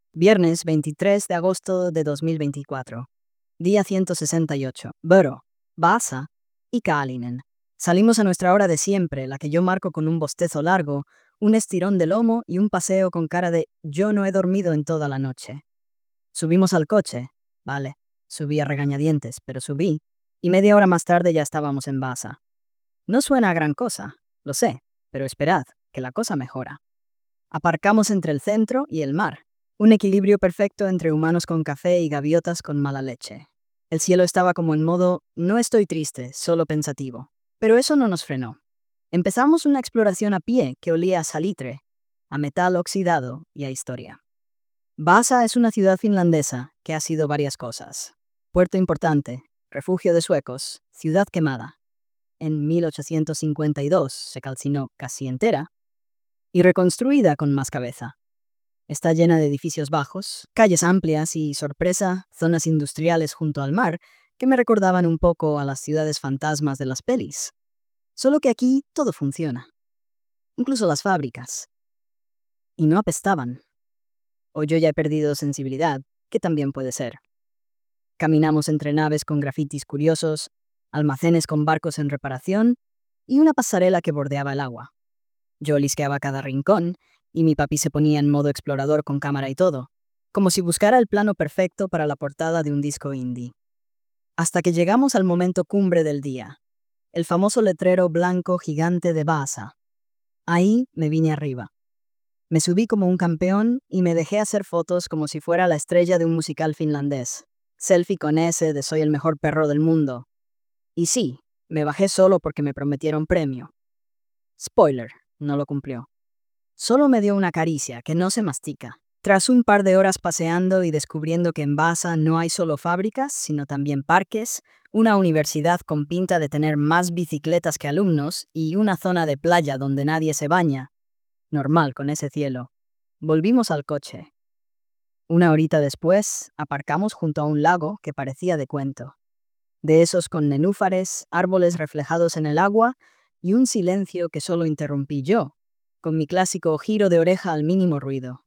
Viernes 23 de agosto de 2024. Día 168. Boro, Vaasa y Kaalinen. Salimos a nuestra hora de siempre, la que yo marco con un bostezo largo, un estirón de lomo y un paseo con cara de yo no he dormido en toda la noche. Subimos al coche. Vale, subí a regañadientes, pero subí, y media hora más tarde ya estábamos en Vaasa. No suena a gran cosa, lo sé, pero esperad, que la cosa mejora. Aparcamos entre el centro y el mar. Un equilibrio perfecto entre humanos con café y gaviotas con mala leche. El cielo estaba como en modo, no estoy triste, solo pensativo. Pero eso no nos frenó. Empezamos una exploración a pie que olía a salitre, a metal oxidado y a historia. Vaasa es una ciudad finlandesa que ha sido varias cosas. Puerto importante, refugio de suecos, ciudad quemada. En 1852 se calcinó casi entera y reconstruida con más cabeza. Está llena de edificios bajos, calles amplias y, sorpresa, zonas industriales junto al mar que me recordaban un poco a las ciudades fantasmas de las pelis. Solo que aquí todo funciona, incluso las fábricas. Y no apestaban. O yo ya he perdido sensibilidad, que también puede ser. Caminamos entre naves con grafitis curiosos, almacenes con barcos en reparación y una pasarela que bordeaba el agua. Yo lisqueaba cada rincón y mi papi se ponía en modo explorador con cámara y todo, como si buscara el plano perfecto para la portada de un disco indie. Hasta que llegamos al momento cumbre del día, el famoso letrero blanco gigante de Vaasa. Ahí me vine arriba. Me subí como un campeón y me dejé hacer fotos como si fuera la estrella de un musical finlandés. Selfie con ese de soy el mejor perro del mundo. Y sí, me bajé solo porque me prometieron premio. Spoiler, no lo cumplió. Solo me dio una caricia que no se mastica. Tras un par de horas paseando y descubriendo que en Vaasa no hay solo fábricas, sino también parques, una universidad con pinta de tener más bicicletas que alumnos y una zona de playa donde nadie se baña. Normal con ese cielo. Volvimos al coche. Una horita después, aparcamos junto a un lago que parecía de cuento. De esos con nenúfares, árboles reflejados en el agua y un silencio que solo interrumpí yo, con mi clásico giro de oreja al mínimo ruido.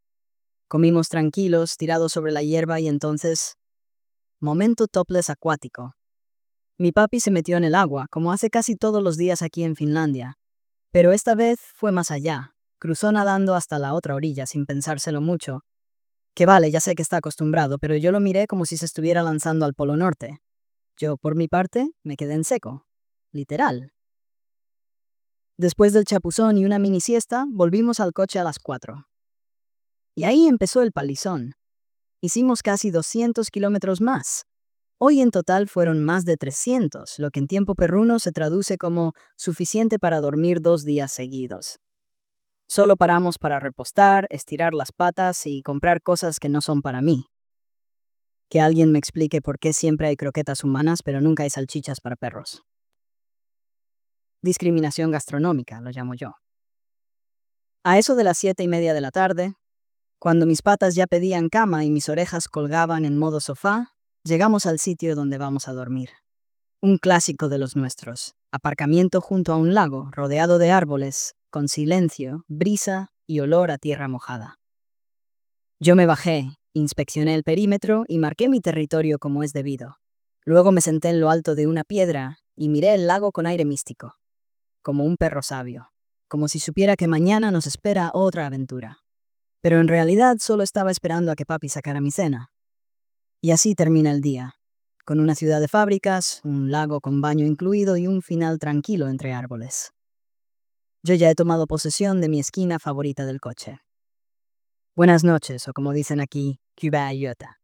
Comimos tranquilos, tirados sobre la hierba y entonces... Momento topless acuático. Mi papi se metió en el agua, como hace casi todos los días aquí en Finlandia. Pero esta vez fue más allá. Cruzó nadando hasta la otra orilla sin pensárselo mucho. Que vale, ya sé que está acostumbrado, pero yo lo miré como si se estuviera lanzando al Polo Norte. Yo, por mi parte, me quedé en seco. Literal. Después del chapuzón y una mini siesta, volvimos al coche a las 4. Y ahí empezó el palizón. Hicimos casi 200 kilómetros más. Hoy en total fueron más de 300, lo que en tiempo perruno se traduce como suficiente para dormir 2 días seguidos. Solo paramos para repostar, estirar las patas y comprar cosas que no son para mí. Que alguien me explique por qué siempre hay croquetas humanas pero nunca hay salchichas para perros. Discriminación gastronómica, lo llamo yo. A eso de las 7:30 de la tarde, cuando mis patas ya pedían cama y mis orejas colgaban en modo sofá, llegamos al sitio donde vamos a dormir. Un clásico de los nuestros. Aparcamiento junto a un lago, rodeado de árboles, con silencio, brisa y olor a tierra mojada. Yo me bajé, inspeccioné el perímetro y marqué mi territorio como es debido. Luego me senté en lo alto de una piedra y miré el lago con aire místico, como un perro sabio, como si supiera que mañana nos espera otra aventura. Pero en realidad solo estaba esperando a que papi sacara mi cena. Y así termina el día, con una ciudad de fábricas, un lago con baño incluido y un final tranquilo entre árboles. Yo ya he tomado posesión de mi esquina favorita del coche. Buenas noches, o como dicen aquí, Cuba Iota.